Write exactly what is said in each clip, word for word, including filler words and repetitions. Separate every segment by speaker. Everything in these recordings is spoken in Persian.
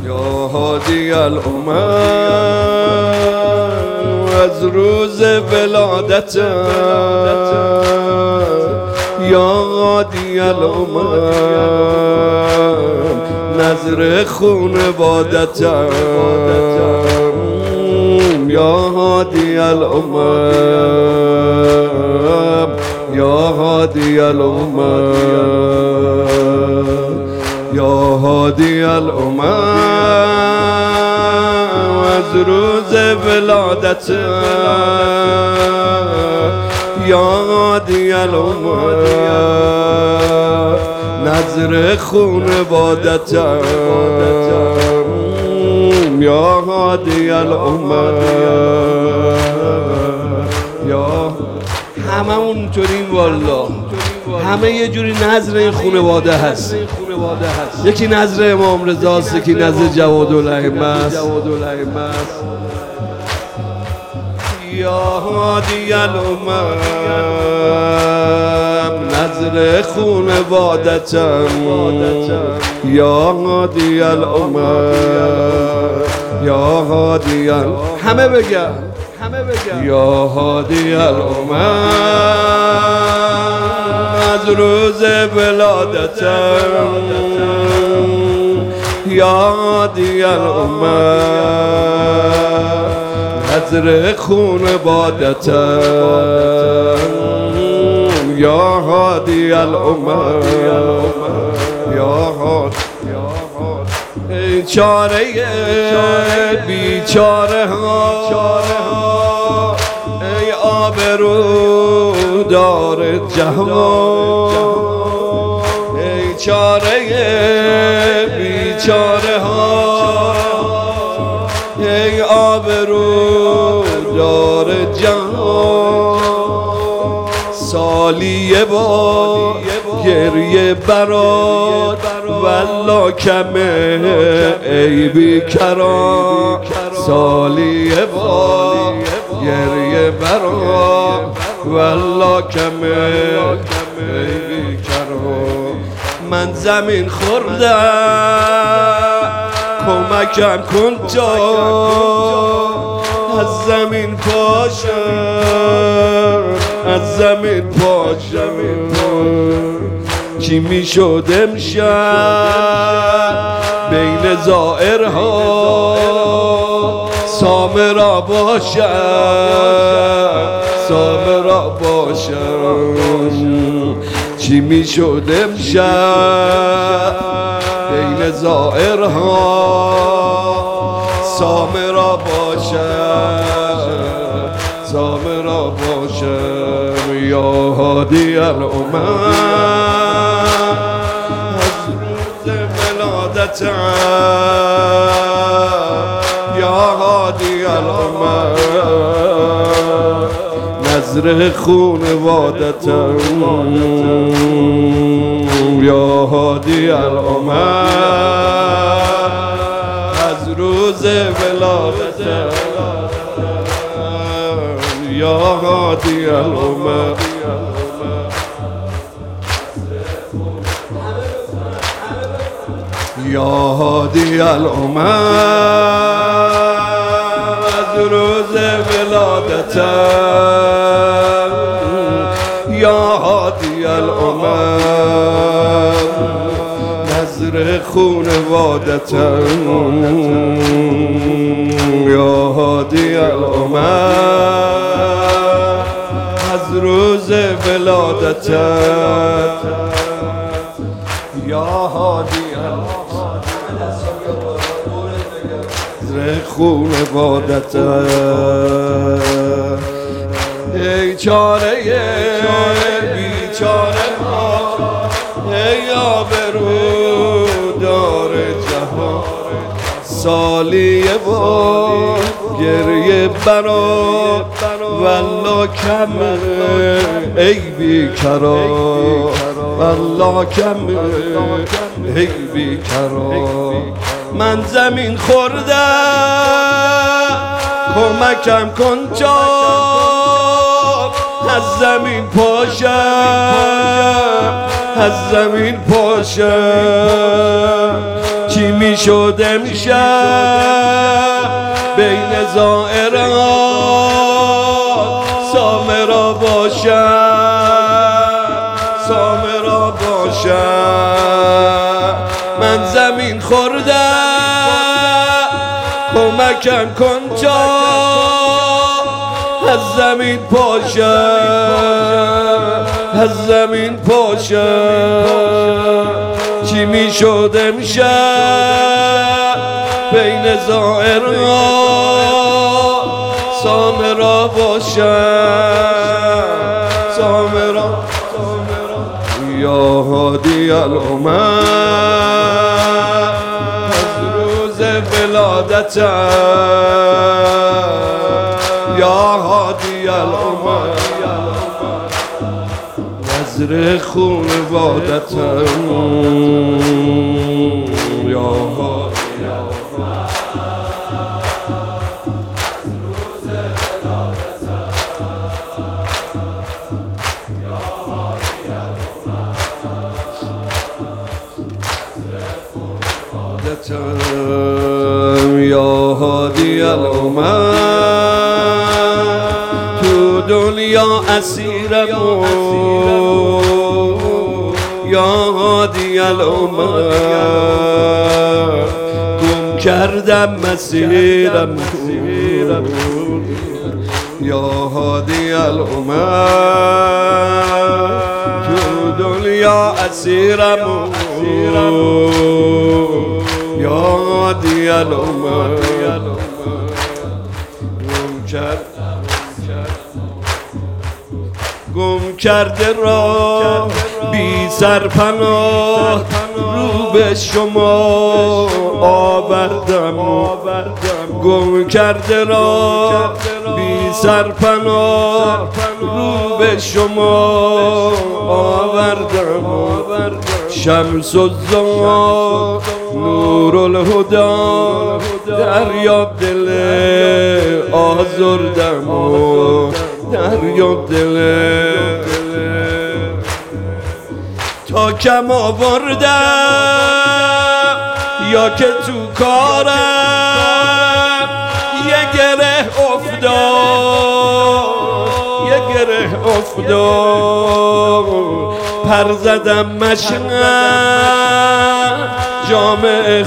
Speaker 1: یا هادی الامم از روز ولادت یا هادی الامم نظر خانوادتم یا هادی الامم یا هادی الامم یا هادی الامم از روز ولادت یا هادی الامم نظر خانوادتم یا هادی الامم یا همه اونطوریم والا، همه یه جوری نظر این خانواده هست. یکی نظر امام رضاست، یکی نظر جوادالائمه است. یا هادی الامم نظر خانوادتم یا هادی الامم یا هادی الامم همه بگن یا هادی الامم از روز ولادتم یا هادی الامم نظر خانوادتم یا هادی الامم یا هادی ای چاره بیچاره ها ای آبرو دار جهان ای چاره بیچاره ها ای آبرو دار جهان سالی با گریه برات والله کمه ای بیکران سالی با گریه برات والله کمه ای بیکران من زمین خوردم کمکم کن تا از زمین پاشم از زمین پاشم چی می شد امشب بین زائرها سامرا باشم سامرا باشم چی می شد امشب بین زائرها سامرا باشم سامرا باشم یا هادی الامم از روز ولادتم یا هادی الامم نظر خانوادتم یا هادی الامم از روز ولادتم یا هادی الامم یا هادی الامم از روز ولادتم یا هادی الامم نظر خانوادتم یا هادی الامم از روز ولادتم یا هادی نظر خانوادتم ای چاره بیچاره ها ای آبرو دار جهان سالی با گریه برات والله کمه ای بیکران والله کمه ای بیکران من زمین خوردم کمکم کن تا از زمین پاشم از زمین پاشم چی میشد امشب بین زائران سامرا باشد سامرا باشد من زمین خوردم کمکم کن تا از زمین پاشم از زمین پاشم چی میشد امشب بین زائران سامرا باشم سامرا یا هادی الامم از روز ولادتم یا هادی الامم نظر خون وادتم یا هادی الامم یا هادی الامم تو دنیا اسیرم یا هادی الامم گم کردم مسیرم یا هادی الامم تو دنیا اسیرم یا هادی الامم گم کرد گم کرده را بی سرپناه رو به شما آوردم گم کرده را بی سرپناه رو به شما آوردم شمس الضحی نور الهدی دریا دل آزردم و دریا دل تا کم آوردم یا که تو کارم یه گره افتاد یه گره افتاد پر زدم مشنم جامعه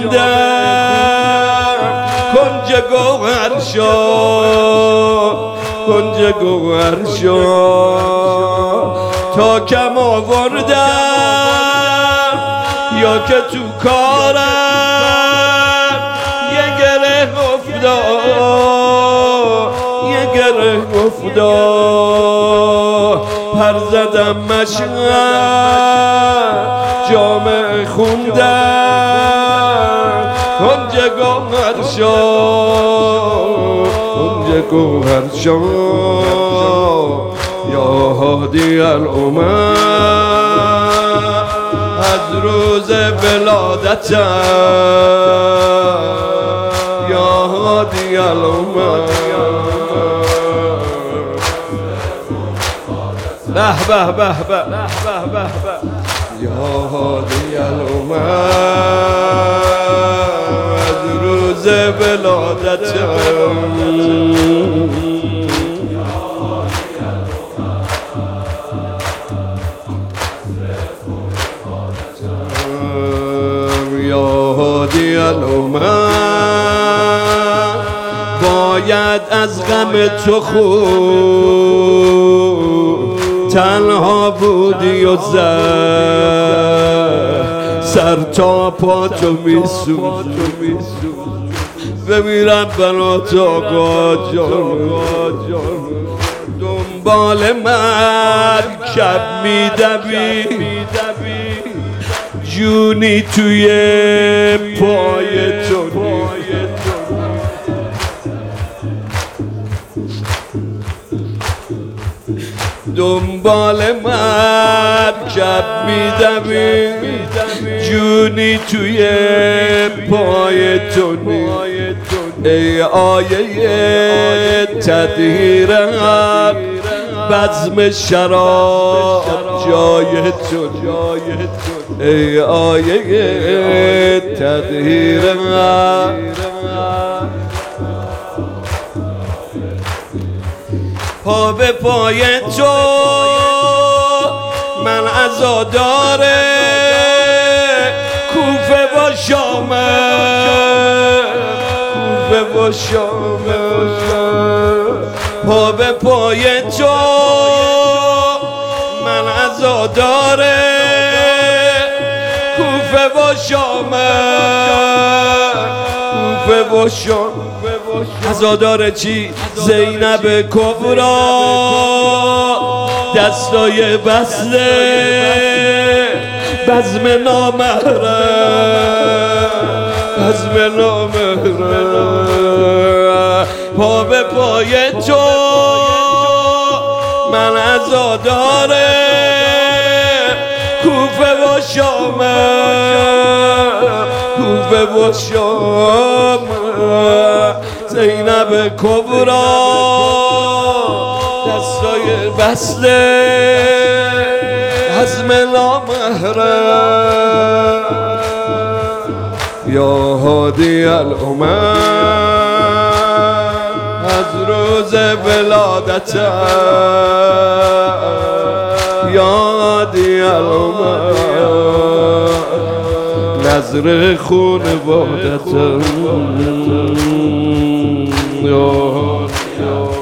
Speaker 1: خوندم کنج گوهر شد کنج گوهر شد تا کم آوردم یا که تو کارم یه گره افتاد یه گره افتاد پر زدم مشنم جامعه خوندم کنج گوهر شد کنج گوهر شد یا هادی الامم از روز ولادتم یا هادی الامم به به به به به به یا هادی الامم از روز ولادتم یا هادی الامم باید از غم تو خود تنها بودی و زد سر تا پا تو میسوز بمیرم برات آقا جان دنبال مرکب میدوی جونی توی پای تو دنبال مرکب میدوی جونی توی پای تو ای آیه تطهیر حق بزم شراب جای تو ای آیه تطهیر پا به پای تو من عزادار کوفه با شامه کوفه با شامه پا به پای تو من عزادار کوفه با شامه کوفه با شامه عزادار چی؟ زینب کبرا دستای بسته بزم نامحرم بزم نامحرم پا به پای تو من عزادار کوفه و شامه کوفه و شامه زینب کبرا دستای بسته حزم نامحرم یا هادی الامم از روز ولادت یا هادی الامم نظر خانوادت یا